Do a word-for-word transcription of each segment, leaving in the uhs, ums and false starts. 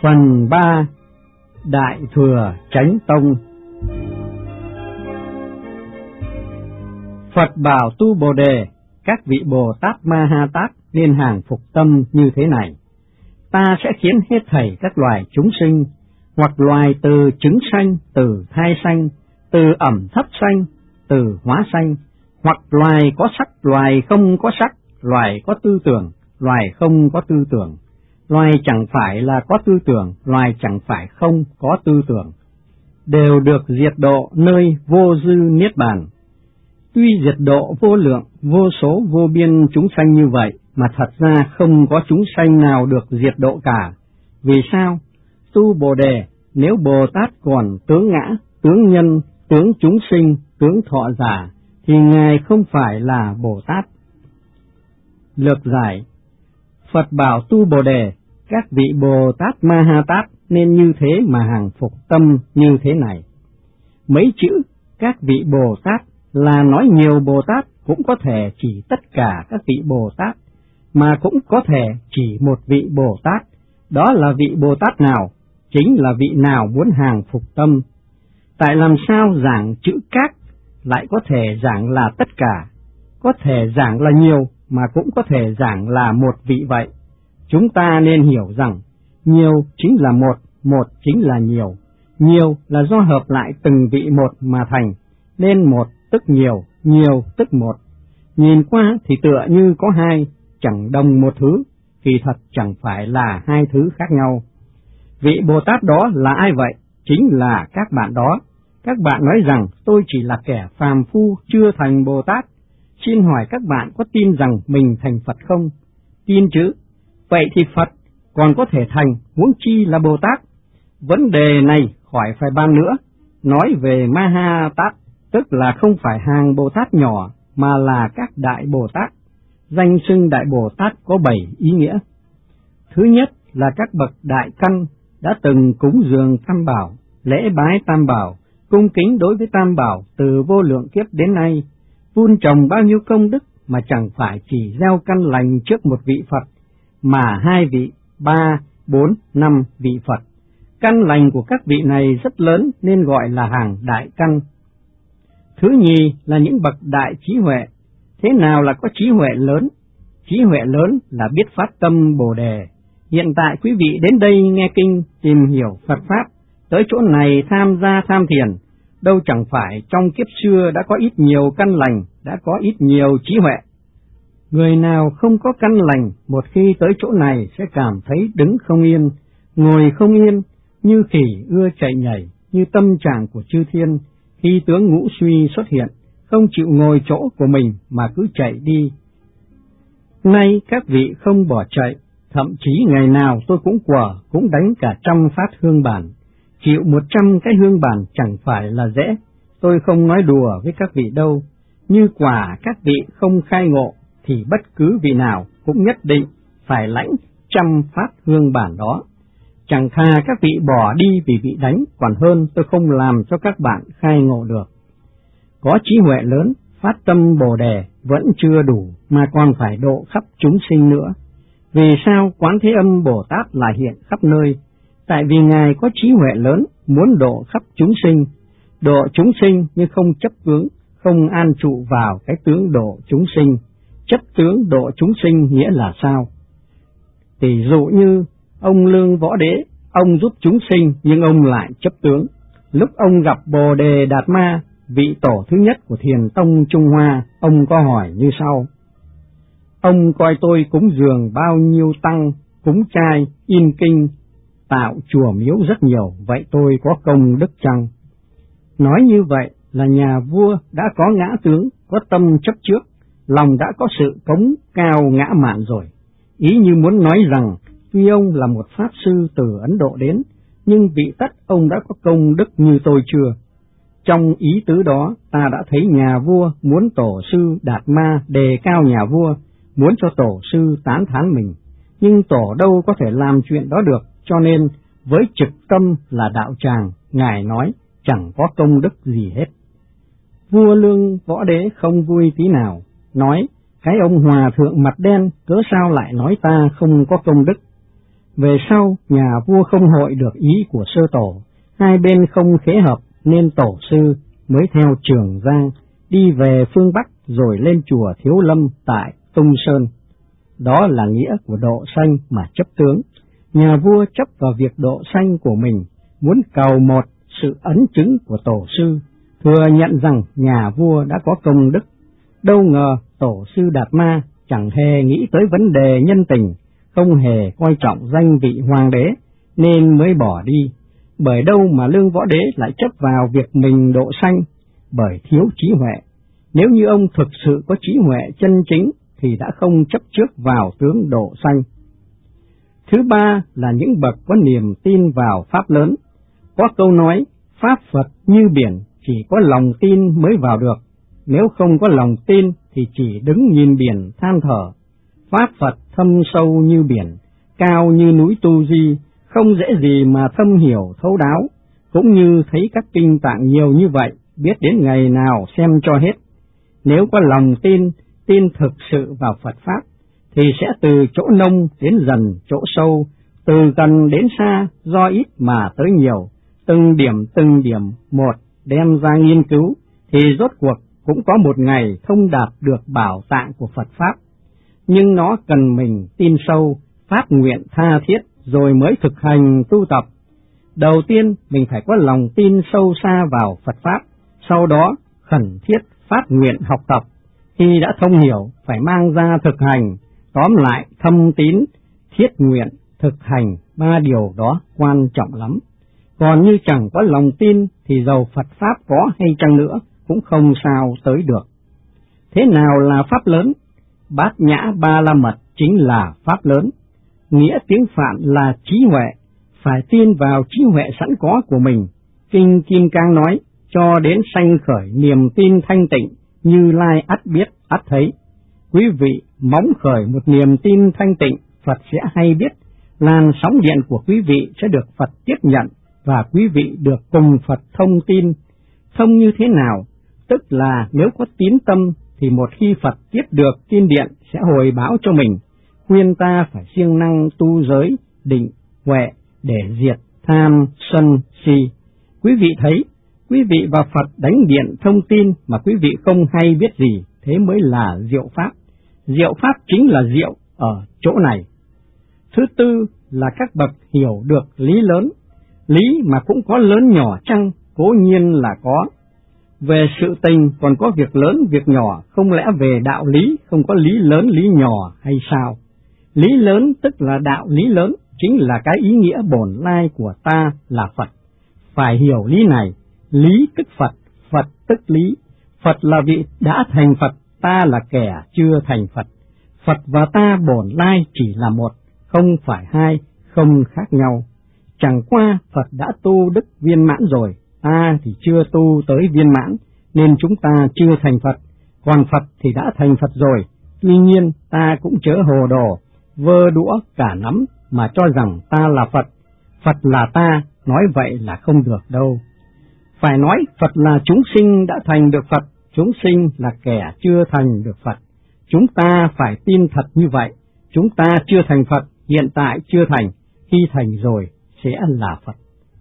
Phần ba. Đại Thừa Chánh Tông. Phật bảo tu Bồ Đề, các vị Bồ Tát Ma Ha Tát nên hàng phục tâm như thế này: ta sẽ khiến hết thảy các loài chúng sinh, hoặc loài từ trứng sanh, từ thai sanh, từ ẩm thấp sanh, từ hóa sanh, hoặc loài có sắc, loài không có sắc, loài có tư tưởng, loài không có tư tưởng, loài chẳng phải là có tư tưởng, loài chẳng phải không có tư tưởng, đều được diệt độ nơi vô dư niết bàn. Tuy diệt độ vô lượng, vô số vô biên chúng sanh như vậy, mà thật ra không có chúng sanh nào được diệt độ cả. Vì sao? Tu Bồ Đề, nếu Bồ Tát còn tướng ngã, tướng nhân, tướng chúng sinh, tướng thọ giả, thì Ngài không phải là Bồ Tát. Lược giải: Phật bảo tu Bồ Đề, các vị Bồ Tát Ma Ha Tát nên như thế mà hàng phục tâm như thế này. Mấy chữ các vị Bồ Tát là nói nhiều Bồ Tát, cũng có thể chỉ tất cả các vị Bồ Tát, mà cũng có thể chỉ một vị Bồ Tát. Đó là vị Bồ Tát nào? Chính là vị nào muốn hàng phục tâm. Tại làm sao giảng chữ các lại có thể giảng là tất cả, có thể giảng là nhiều, mà cũng có thể giảng là một vị vậy? Chúng ta nên hiểu rằng nhiều chính là một, một chính là nhiều, nhiều là do hợp lại từng vị một mà thành, nên một tức nhiều, nhiều tức một. Nhìn qua thì tựa như có hai, chẳng đồng một thứ, kỳ thật chẳng phải là hai thứ khác nhau. Vị Bồ Tát đó là ai vậy? Chính là các bạn đó. Các bạn nói rằng tôi chỉ là kẻ phàm phu chưa thành Bồ Tát. Xin hỏi các bạn có tin rằng mình thành Phật không? Tin chứ. Vậy thì Phật còn có thể thành, huống chi là Bồ Tát? Vấn đề này khỏi phải bàn nữa. Nói về Ma Ha Tát, tức là không phải hàng Bồ Tát nhỏ, mà là các Đại Bồ Tát. Danh xưng Đại Bồ Tát có bảy ý nghĩa. Thứ nhất là các bậc đại căn đã từng cúng dường Tam Bảo, lễ bái Tam Bảo, cung kính đối với Tam Bảo từ vô lượng kiếp đến nay, vun trồng bao nhiêu công đức mà chẳng phải chỉ gieo căn lành trước một vị Phật, mà hai vị, ba, bốn, năm vị Phật. Căn lành của các vị này rất lớn nên gọi là hàng đại căn. Thứ nhì là những bậc đại trí huệ. Thế nào là có trí huệ lớn? Trí huệ lớn là biết phát tâm Bồ Đề. Hiện tại quý vị đến đây nghe kinh, tìm hiểu Phật Pháp, tới chỗ này tham gia tham thiền, đâu chẳng phải trong kiếp xưa đã có ít nhiều căn lành, đã có ít nhiều trí huệ. Người nào không có căn lành, một khi tới chỗ này sẽ cảm thấy đứng không yên, ngồi không yên, như khỉ ưa chạy nhảy, như tâm trạng của chư thiên, khi tướng ngũ suy xuất hiện, không chịu ngồi chỗ của mình mà cứ chạy đi. Nay các vị không bỏ chạy, thậm chí ngày nào tôi cũng quở, cũng đánh cả trăm phát hương bản. Chịu một trăm cái hương bản chẳng phải là dễ, tôi không nói đùa với các vị đâu. Như quả các vị không khai ngộ, thì bất cứ vị nào cũng nhất định phải lãnh trăm phát hương bản đó. Chẳng thà các vị bỏ đi vì bị đánh, còn hơn tôi không làm cho các bạn khai ngộ được. Có trí huệ lớn, phát tâm Bồ Đề vẫn chưa đủ, mà còn phải độ khắp chúng sinh nữa. Vì sao Quán Thế Âm Bồ Tát lại hiện khắp nơi? Tại vì Ngài có trí huệ lớn, muốn độ khắp chúng sinh. Độ chúng sinh nhưng không chấp tướng, không an trụ vào cái tướng độ chúng sinh. Chấp tướng độ chúng sinh nghĩa là sao? Tỷ dụ như ông Lương Võ Đế, ông giúp chúng sinh nhưng ông lại chấp tướng. Lúc ông gặp Bồ Đề Đạt Ma, vị tổ thứ nhất của Thiền Tông Trung Hoa, ông có hỏi như sau: ông coi tôi cúng dường bao nhiêu tăng, cúng trai, in kinh, tạo chùa miếu rất nhiều, vậy tôi có công đức chăng? Nói như vậy là nhà vua đã có ngã tướng, có tâm chấp trước, lòng đã có sự cống cao ngã mạn rồi. Ý như muốn nói rằng, tuy ông là một pháp sư từ Ấn Độ đến, nhưng vị tất ông đã có công đức như tôi chưa? Trong ý tứ đó, ta đã thấy nhà vua muốn tổ sư Đạt Ma đề cao nhà vua, muốn cho tổ sư tán thán mình, nhưng tổ đâu có thể làm chuyện đó được, cho nên với trực tâm là đạo tràng, Ngài nói chẳng có công đức gì hết. Vua Lương Võ Đế không vui tí nào, nói: cái ông hòa thượng mặt đen cớ sao lại nói ta không có công đức? Về sau, nhà vua không hội được ý của sơ tổ, hai bên không khế hợp nên tổ sư mới theo Trường Giang đi về phương Bắc rồi lên chùa Thiếu Lâm tại Tung Sơn. Đó là nghĩa của độ sanh mà chấp tướng. Nhà vua chấp vào việc độ sanh của mình, muốn cầu một sự ấn chứng của tổ sư, thừa nhận rằng nhà vua đã có công đức. Đâu ngờ tổ sư Đạt Ma chẳng hề nghĩ tới vấn đề nhân tình, không hề coi trọng danh vị hoàng đế, nên mới bỏ đi. Bởi đâu mà Lương Võ Đế lại chấp vào việc mình độ sanh? Bởi thiếu trí huệ. Nếu như ông thực sự có trí huệ chân chính thì đã không chấp trước vào tướng độ sanh. Thứ ba là những bậc có niềm tin vào pháp lớn. Có câu nói, pháp Phật như biển, chỉ có lòng tin mới vào được. Nếu không có lòng tin thì chỉ đứng nhìn biển than thở. Pháp Phật thâm sâu như biển, cao như núi Tu Di, không dễ gì mà thâm hiểu thấu đáo. Cũng như thấy các kinh tạng nhiều như vậy, biết đến ngày nào xem cho hết. Nếu có lòng tin, tin thực sự vào Phật Pháp, thì sẽ từ chỗ nông đến dần chỗ sâu, từ gần đến xa, do ít mà tới nhiều, từng điểm từng điểm một đem ra nghiên cứu, thì rốt cuộc cũng có một ngày thông đạt được bảo tạng của Phật Pháp. Nhưng nó cần mình tin sâu, phát nguyện tha thiết, rồi mới thực hành tu tập. Đầu tiên, mình phải có lòng tin sâu xa vào Phật Pháp, sau đó khẩn thiết phát nguyện học tập. Khi đã thông hiểu, phải mang ra thực hành. Tóm lại, thâm tín, thiết nguyện, thực hành, ba điều đó quan trọng lắm. Còn như chẳng có lòng tin, thì dầu Phật Pháp có hay chăng nữa, cũng không sao tới được. Thế nào là Pháp lớn? Bát Nhã Ba La Mật chính là Pháp lớn. Nghĩa tiếng Phạn là trí huệ, phải tin vào trí huệ sẵn có của mình. Kinh Kim Cang nói, cho đến sanh khởi niềm tin thanh tịnh, Như Lai ắt biết, ắt thấy. Quý vị móng khởi một niềm tin thanh tịnh, Phật sẽ hay biết, làn sóng điện của quý vị sẽ được Phật tiếp nhận, và quý vị được cùng Phật thông tin. Thông như thế nào? Tức là nếu có tín tâm, thì một khi Phật tiếp được tin điện sẽ hồi báo cho mình, khuyên ta phải siêng năng tu giới, định, huệ, để diệt tham, sân, si. Quý vị thấy, quý vị và Phật đánh điện thông tin mà quý vị không hay biết gì, thế mới là diệu Pháp. Diệu Pháp chính là diệu ở chỗ này. Thứ tư là các bậc hiểu được lý lớn. Lý mà cũng có lớn nhỏ chăng? Cố nhiên là có. Về sự tình còn có việc lớn việc nhỏ, không lẽ về đạo lý không có lý lớn lý nhỏ hay sao? Lý lớn tức là đạo lý lớn, chính là cái ý nghĩa bổn lai của ta là Phật. Phải hiểu lý này, lý tức Phật, Phật tức lý. Phật là vị đã thành Phật, ta là kẻ chưa thành Phật. Phật và ta bổn lai chỉ là một, không phải hai, không khác nhau. Chẳng qua Phật đã tu đức viên mãn rồi, ta thì chưa tu tới viên mãn, nên chúng ta chưa thành Phật, còn Phật thì đã thành Phật rồi. Tuy nhiên ta cũng chớ hồ đồ, vơ đũa cả nắm mà cho rằng ta là Phật, Phật là ta, nói vậy là không được đâu. Phải nói Phật là chúng sinh đã thành được Phật, chúng sinh là kẻ chưa thành được Phật. Chúng ta phải tin thật như vậy, chúng ta chưa thành Phật, hiện tại chưa thành, khi thành rồi sẽ là Phật.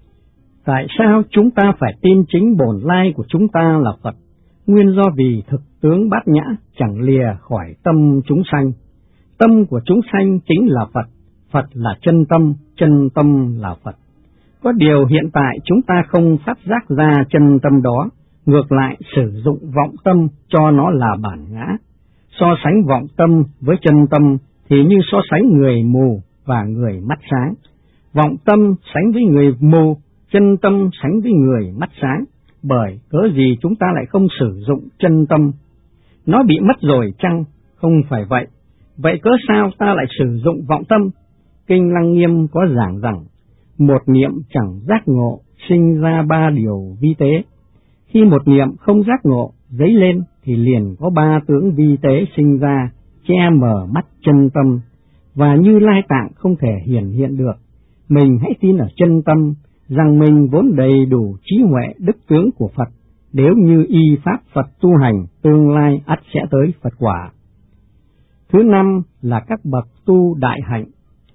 Tại sao chúng ta phải tin chính bổn lai của chúng ta là Phật? Nguyên do vì thực tướng bát nhã chẳng lìa khỏi tâm chúng sanh. Tâm của chúng sanh chính là Phật, Phật là chân tâm, chân tâm là Phật. Có điều hiện tại chúng ta không phát giác ra chân tâm đó, ngược lại sử dụng vọng tâm cho nó là bản ngã. So sánh vọng tâm với chân tâm thì như so sánh người mù và người mắt sáng. Vọng tâm sánh với người mù, chân tâm sánh với người mắt sáng. Bởi cớ gì chúng ta lại không sử dụng chân tâm? Nó bị mất rồi chăng? Không phải vậy. Vậy cớ sao ta lại sử dụng vọng tâm? Kinh Lăng Nghiêm có giảng rằng, một niệm chẳng giác ngộ, sinh ra ba điều vi tế. Khi một niệm không giác ngộ, dấy lên, thì liền có ba tướng vi tế sinh ra, che mờ mắt chân tâm, và Như Lai Tạng không thể hiển hiện được. Mình hãy tin ở chân tâm, rằng mình vốn đầy đủ trí huệ đức tướng của Phật, nếu như y pháp Phật tu hành, tương lai ắt sẽ tới Phật quả. Thứ năm là các bậc tu đại hạnh.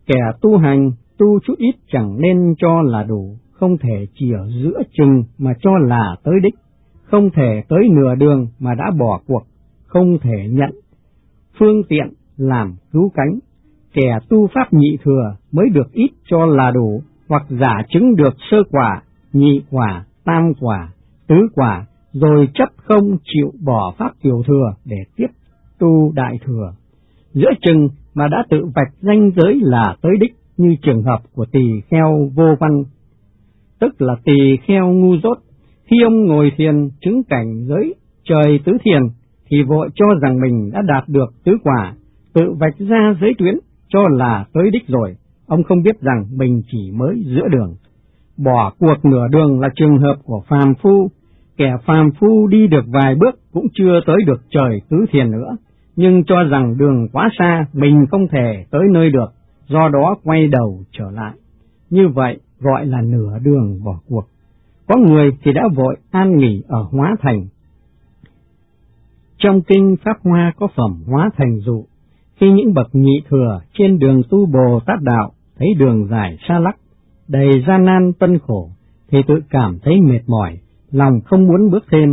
Kẻ tu hành, tu chút ít chẳng nên cho là đủ, không thể chỉ ở giữa chừng mà cho là tới đích, không thể tới nửa đường mà đã bỏ cuộc, không thể nhận phương tiện làm cứu cánh. Kẻ tu pháp nhị thừa mới được ít cho là đủ, hoặc giả chứng được sơ quả, nhị quả, tam quả, tứ quả, rồi chấp không chịu bỏ pháp tiểu thừa để tiếp tu đại thừa. Giữa chừng mà đã tự vạch ranh giới là tới đích, như trường hợp của tỳ kheo Vô Văn, tức là tỳ kheo ngu dốt. Khi ông ngồi thiền chứng cảnh giới trời tứ thiền, thì vội cho rằng mình đã đạt được tứ quả, tự vạch ra giới tuyến cho là tới đích rồi. Ông không biết rằng mình chỉ mới giữa đường. Bỏ cuộc nửa đường là trường hợp của phàm phu. Kẻ phàm phu đi được vài bước cũng chưa tới được trời tứ thiền nữa, nhưng cho rằng đường quá xa, mình không thể tới nơi được, do đó quay đầu trở lại. Như vậy gọi là nửa đường bỏ cuộc. Có người thì đã vội an nghỉ ở Hóa Thành. Trong kinh Pháp Hoa có phẩm Hóa Thành dụ, khi những bậc nhị thừa trên đường tu Bồ Tát đạo thấy đường dài xa lắc, đầy gian nan tân khổ, thì tự cảm thấy mệt mỏi, lòng không muốn bước thêm.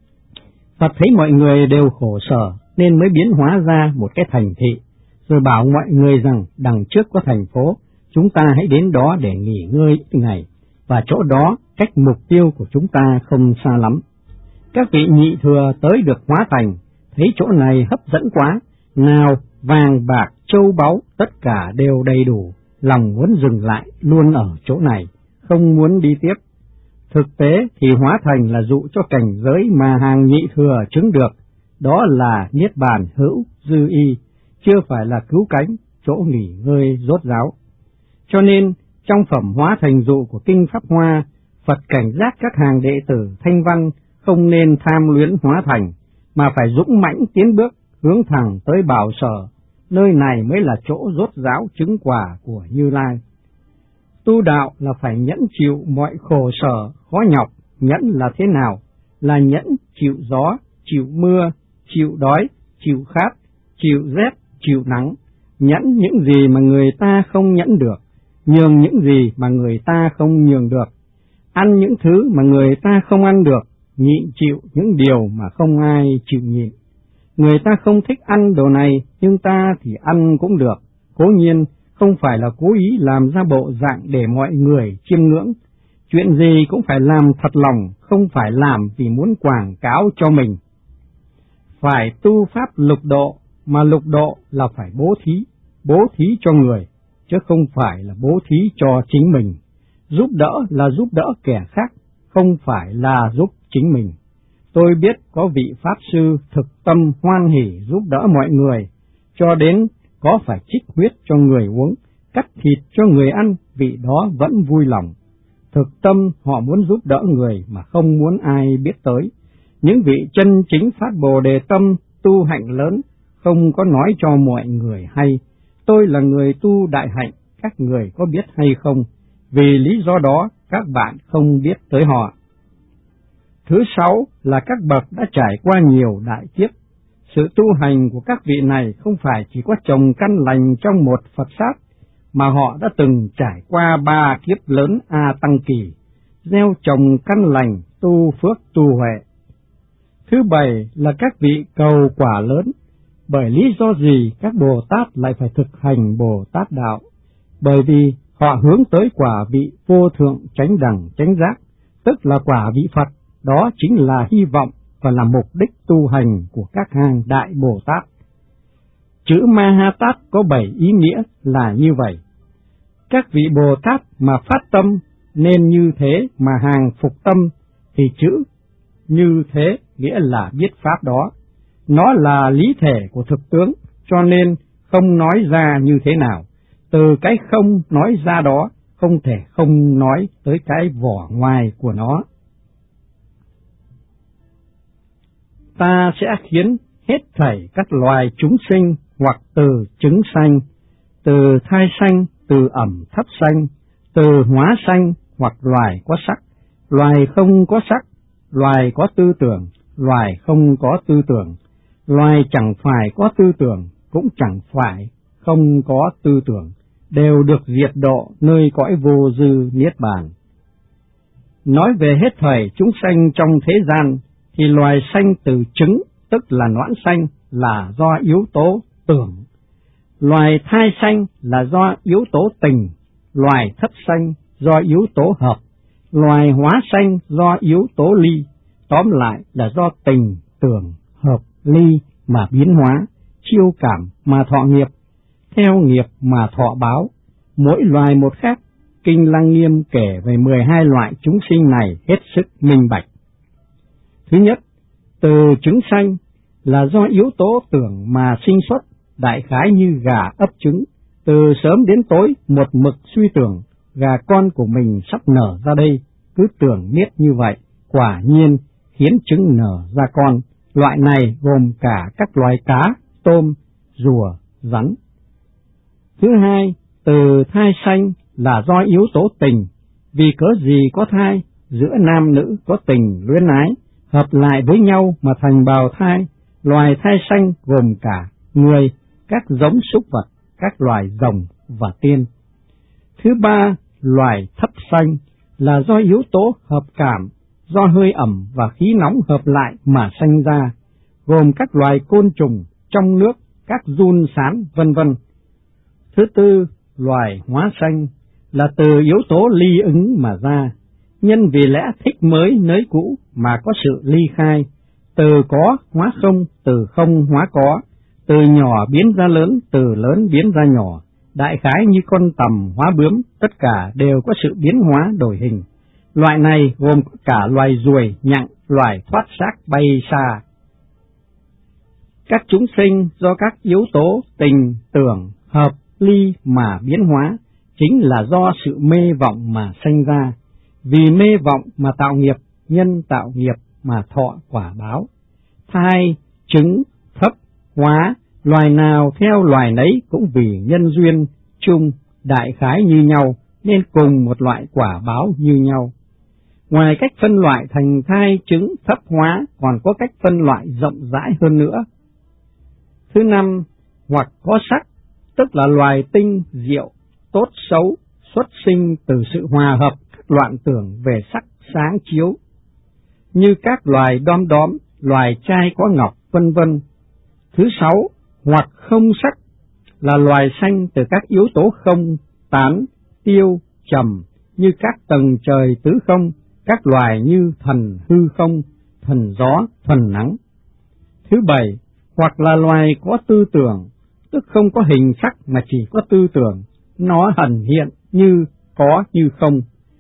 Phật thấy mọi người đều khổ sở nên mới biến hóa ra một cái thành thị, rồi bảo mọi người rằng đằng trước có thành phố, chúng ta hãy đến đó để nghỉ ngơi ít ngày, và chỗ đó cách mục tiêu của chúng ta không xa lắm. Các vị nhị thừa tới được Hóa Thành, thấy chỗ này hấp dẫn quá, nào vàng bạc châu báu tất cả đều đầy đủ, lòng muốn dừng lại luôn ở chỗ này, không muốn đi tiếp. Thực tế thì Hóa Thành là dụ cho cảnh giới mà hàng nhị thừa chứng được, đó là niết bàn hữu dư y, chưa phải là cứu cánh, chỗ nghỉ ngơi rốt ráo. Cho nên trong phẩm Hóa Thành dụ của kinh Pháp Hoa, Phật cảnh giác các hàng đệ tử thanh văn không nên tham luyến Hóa Thành, mà phải dũng mãnh tiến bước, hướng thẳng tới Bảo Sở, nơi này mới là chỗ rốt ráo chứng quả của Như Lai. Tu đạo là phải nhẫn chịu mọi khổ sở, khó nhọc. Nhẫn là thế nào? Là nhẫn chịu gió, chịu mưa, chịu đói, chịu khát, chịu rét, chịu nắng. Nhẫn những gì mà người ta không nhẫn được, nhường những gì mà người ta không nhường được, ăn những thứ mà người ta không ăn được, nhịn chịu những điều mà không ai chịu nhịn. Người ta không thích ăn đồ này, nhưng ta thì ăn cũng được. Cố nhiên không phải là cố ý làm ra bộ dạng để mọi người chiêm ngưỡng. Chuyện gì cũng phải làm thật lòng, không phải làm vì muốn quảng cáo cho mình. Phải tu pháp lục độ, mà lục độ là phải bố thí, bố thí cho người, chứ không phải là bố thí cho chính mình. Giúp đỡ là giúp đỡ kẻ khác, không phải là giúp chính mình. Tôi biết có vị Pháp Sư thực tâm hoan hỉ giúp đỡ mọi người, cho đến có phải trích huyết cho người uống, cắt thịt cho người ăn, vị đó vẫn vui lòng. Thực tâm họ muốn giúp đỡ người mà không muốn ai biết tới. Những vị chân chính phát Bồ Đề tâm, tu hạnh lớn, không có nói cho mọi người hay, tôi là người tu đại hạnh, các người có biết hay không? Vì lý do đó các bạn không biết tới họ. Thứ sáu là các bậc đã trải qua nhiều đại kiếp. Sự tu hành của các vị này không phải chỉ có trồng căn lành trong một Phật sát, mà họ đã từng trải qua ba kiếp lớn A Tăng Kỳ, gieo trồng căn lành, tu phước tu huệ. Thứ bảy là các vị cầu quả lớn. Bởi lý do gì các Bồ Tát lại phải thực hành Bồ Tát đạo? Bởi vì họ hướng tới quả vị vô thượng chánh đẳng chánh giác, tức là quả vị Phật. Đó chính là hy vọng và là mục đích tu hành của các hàng Đại Bồ Tát. Chữ Ma Ha Tát có bảy ý nghĩa là như vậy. Các vị Bồ Tát mà phát tâm nên như thế mà hàng phục tâm, thì chữ như thế nghĩa là biết pháp đó. Nó là lý thể của thực tướng, cho nên không nói ra như thế nào. Từ cái không nói ra đó, không thể không nói tới cái vỏ ngoài của nó. Ta sẽ khiến hết thảy các loài chúng sinh hoặc từ trứng sanh, từ thai sanh, từ ẩm thấp sanh, từ hóa sanh hoặc loài có sắc, loài không có sắc, loài có tư tưởng, loài không có tư tưởng, loài chẳng phải có tư tưởng, cũng chẳng phải không có tư tưởng, đều được diệt độ nơi cõi vô dư niết bàn. Nói về hết thảy chúng sanh trong thế gian, thì loài sanh từ trứng, tức là noãn sanh, là do yếu tố tưởng. Loài thai sanh là do yếu tố tình, loài thất sanh do yếu tố hợp, loài hóa sanh do yếu tố ly. Tóm lại là do tình, tưởng, hợp, ly mà biến hóa, chiêu cảm mà thọ nghiệp, theo nghiệp mà thọ báo, mỗi loài một khác. Kinh Lăng Nghiêm kể về mười hai loại chúng sinh này hết sức minh bạch. Thứ nhất, từ trứng sanh là do yếu tố tưởng mà sinh xuất, đại khái như gà ấp trứng, từ sớm đến tối một mực suy tưởng gà con của mình sắp nở ra đây, cứ tưởng miết như vậy, quả nhiên khiến trứng nở ra con. Loại này gồm cả các loài cá, tôm, rùa, rắn. Thứ hai, từ thai sanh là do yếu tố tình, vì cớ gì có thai, giữa nam nữ có tình luyến ái, hợp lại với nhau mà thành bào thai. Loài thai sanh gồm cả người, các giống súc vật, các loài rồng và tiên. Thứ ba, loài thấp sanh là do yếu tố hợp cảm, do hơi ẩm và khí nóng hợp lại mà sanh ra, gồm các loài côn trùng trong nước, các giun sán, vân vân. Thứ tư, loài hóa sanh là từ yếu tố ly ứng mà ra, nhân vì lẽ thích mới nới cũ mà có sự ly khai, từ có hóa không, từ không hóa có, từ nhỏ biến ra lớn, từ lớn biến ra nhỏ, đại khái như con tằm hóa bướm, tất cả đều có sự biến hóa đổi hình. Loại này gồm cả loài ruồi, nhặng, loài thoát xác bay xa. Các chúng sinh do các yếu tố tình, tưởng, hợp, ly mà biến hóa, chính là do sự mê vọng mà sanh ra. Vì mê vọng mà tạo nghiệp, nhân tạo nghiệp mà thọ quả báo. Thai, trứng, thấp, hóa, loài nào theo loài nấy cũng vì nhân duyên chung, đại khái như nhau, nên cùng một loại quả báo như nhau. Ngoài cách phân loại thành thai, trứng, thấp, hóa, còn có cách phân loại rộng rãi hơn nữa. Thứ năm, hoặc có sắc, tức là loài tinh, diệu, tốt, xấu, xuất sinh từ sự hòa hợp các loạn tưởng về sắc sáng chiếu, như các loài đom đóm, loài trai có ngọc, vân vân. Thứ sáu, hoặc không sắc là loài sanh từ các yếu tố không, tán, tiêu, trầm, như các tầng trời tứ không, các loài như thần hư không, thần gió, thần nắng. Thứ bảy, hoặc là loài có tư tưởng, tức không có hình sắc mà chỉ có tư tưởng, nó hần hiện như có như không,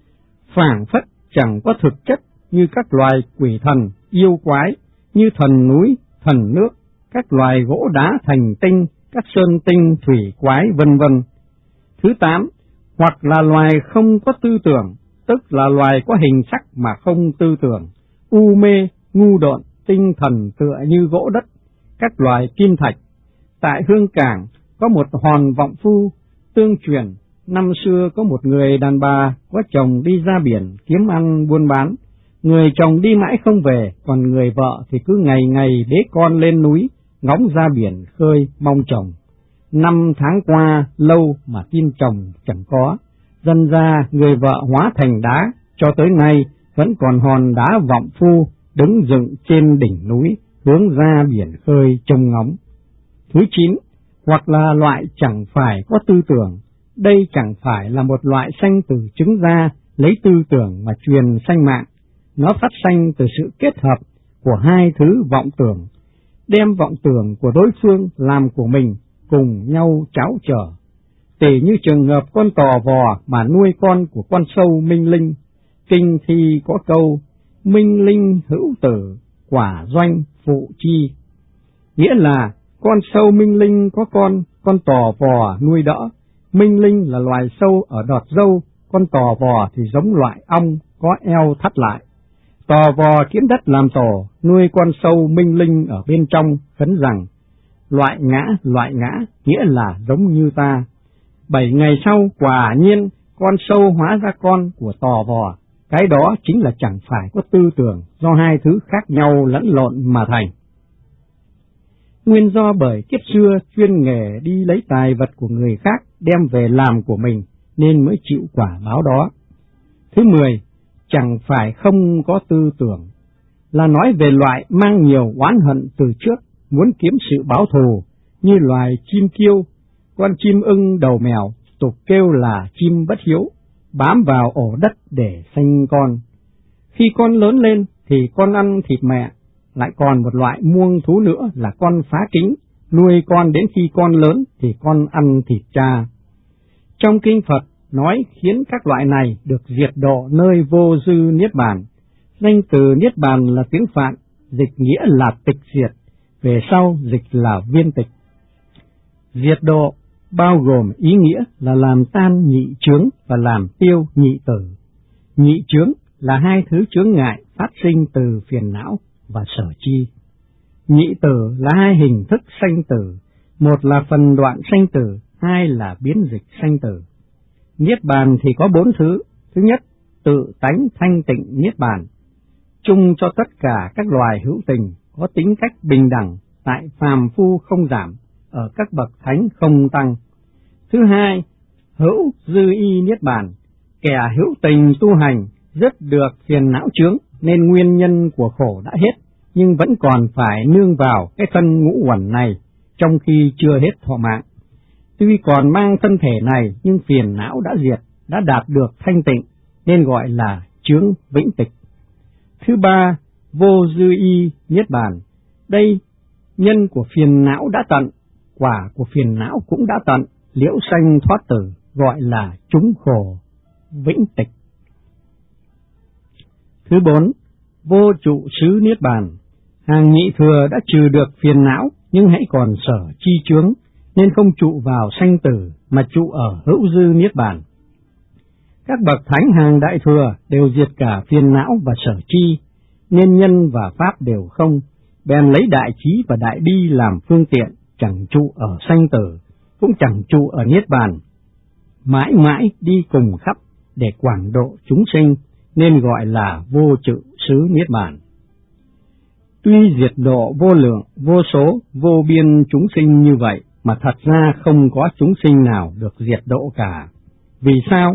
phảng phất chẳng có thực chất, như các loài quỷ thần, yêu quái, như thần núi, thần nước, các loài gỗ đá thành tinh, các sơn tinh, thủy quái, vân vân. Thứ tám, hoặc là loài không có tư tưởng, tức là loài có hình sắc mà không tư tưởng, u mê, ngu độn, tinh thần tựa như gỗ đất, các loài kim thạch. Tại Hương Cảng có một hòn vọng phu tương truyền, năm xưa có một người đàn bà có chồng đi ra biển kiếm ăn buôn bán, người chồng đi mãi không về, còn người vợ thì cứ ngày ngày bế con lên núi, ngóng ra biển khơi mong chồng. Năm tháng qua lâu mà tin chồng chẳng có, dần ra người vợ hóa thành đá, cho tới nay vẫn còn hòn đá vọng phu đứng dựng trên đỉnh núi, hướng ra biển khơi trông ngóng. Thứ chín, hoặc là loại chẳng phải có tư tưởng, đây chẳng phải là một loại sanh từ trứng ra, lấy tư tưởng mà truyền sanh mạng, nó phát sanh từ sự kết hợp của hai thứ vọng tưởng, đem vọng tưởng của đối phương làm của mình, cùng nhau cháo trở. Tỉ như trường hợp con tò vò mà nuôi con của con sâu minh linh, kinh thi có câu, minh linh hữu tử, quả doanh phụ chi, nghĩa là con sâu minh linh có con, con tò vò nuôi đỡ. Minh linh là loài sâu ở đọt dâu, con tò vò thì giống loại ong có eo thắt lại. Tò vò kiếm đất làm tổ, nuôi con sâu minh linh ở bên trong, khấn rằng, loại ngã, loại ngã, nghĩa là giống như ta. Bảy ngày sau, quả nhiên, con sâu hóa ra con của tò vò, cái đó chính là chẳng phải có tư tưởng, do hai thứ khác nhau lẫn lộn mà thành. nguyên do bởi kiếp xưa chuyên nghề đi lấy tài vật của người khác đem về làm của mình nên mới chịu quả báo đó. Thứ mười, chẳng phải không có tư tưởng, là nói về loại mang nhiều oán hận từ trước, muốn kiếm sự báo thù, như loài chim kiêu, con chim ưng đầu mèo, tục kêu là chim bất hiếu, bám vào ổ đất để sanh con. Khi con lớn lên thì con ăn thịt mẹ, lại còn một loại muông thú nữa là con phá kính, nuôi con đến khi con lớn thì con ăn thịt cha. Trong kinh Phật nói khiến các loại này được diệt độ nơi vô dư niết bàn. Danh từ niết bàn là tiếng Phạn, dịch nghĩa là tịch diệt, về sau dịch là viên tịch. Diệt độ bao gồm ý nghĩa là làm tan nhị chướng và làm tiêu nhị tử. Nhị chướng là hai thứ chướng ngại phát sinh từ phiền não và sở chi. Nhị tử là hai hình thức sanh tử, một là phần đoạn sanh tử, hai là biến dịch sanh tử. Niết bàn thì có bốn thứ. Thứ nhất, tự tánh thanh tịnh niết bàn, chung cho tất cả các loài hữu tình, có tính cách bình đẳng, tại phàm phu không giảm, ở các bậc thánh không tăng. Thứ hai, hữu dư y niết bàn, kẻ hữu tình tu hành dứt được phiền não chướng nên nguyên nhân của khổ đã hết, nhưng vẫn còn phải nương vào cái thân ngũ uẩn này trong khi chưa hết thọ mạng. Tuy còn mang thân thể này nhưng phiền não đã diệt, đã đạt được thanh tịnh nên gọi là chướng vĩnh tịch. Thứ ba, vô dư y niết bàn, đây nhân của phiền não đã tận, quả của phiền não cũng đã tận, liễu sanh thoát tử, gọi là chúng khổ vĩnh tịch. Thứ bốn, vô trụ xứ niết bàn, hàng nhị thừa đã trừ được phiền não nhưng hãy còn sở chi chướng, nên không trụ vào sanh tử mà trụ ở hữu dư niết bàn. Các bậc thánh hàng đại thừa đều diệt cả phiền não và sở chi, nên nhân và pháp đều không, bèn lấy đại trí và đại bi làm phương tiện, chẳng trụ ở sanh tử, cũng chẳng trụ ở niết bàn, mãi mãi đi cùng khắp để quảng độ chúng sinh, nên gọi là vô trụ xứ niết bàn. Tuy diệt độ vô lượng, vô số, vô biên chúng sinh như vậy, mà thật ra không có chúng sinh nào được diệt độ cả. Vì sao?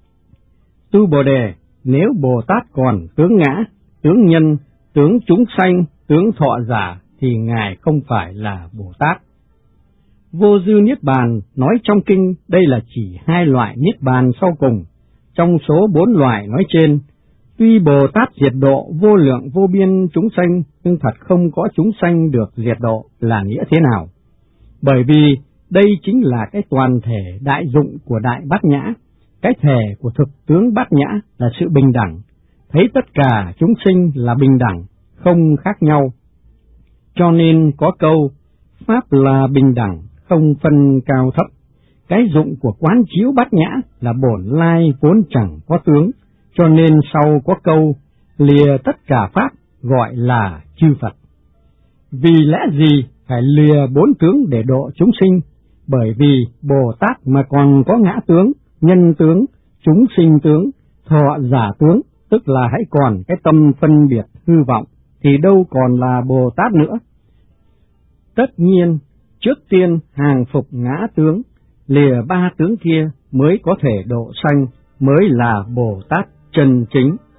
Tu Bồ Đề, nếu Bồ Tát còn tướng ngã, tướng nhân, tướng chúng sanh, tướng thọ giả, thì Ngài không phải là Bồ Tát. Vô dư niết bàn nói trong kinh đây là chỉ hai loại niết bàn sau cùng. Trong số bốn loại nói trên, tuy Bồ Tát diệt độ vô lượng vô biên chúng sanh, nhưng thật không có chúng sanh được diệt độ là nghĩa thế nào? Bởi vì đây chính là cái toàn thể đại dụng của Đại Bát Nhã, cái thể của thực tướng Bát Nhã là sự bình đẳng, thấy tất cả chúng sinh là bình đẳng, không khác nhau. Cho nên có câu, Pháp là bình đẳng, không phân cao thấp. Cái dụng của quán chiếu Bát Nhã là bổn lai vốn chẳng có tướng, cho nên sau có câu, lìa tất cả Pháp gọi là chư Phật. Vì lẽ gì phải lìa bốn tướng để độ chúng sinh? Bởi vì Bồ Tát mà còn có ngã tướng, nhân tướng, chúng sinh tướng, thọ giả tướng, tức là hãy còn cái tâm phân biệt hư vọng, thì đâu còn là Bồ Tát nữa. Tất nhiên, trước tiên hàng phục ngã tướng, lìa ba tướng kia mới có thể độ sanh, mới là Bồ Tát chân chính.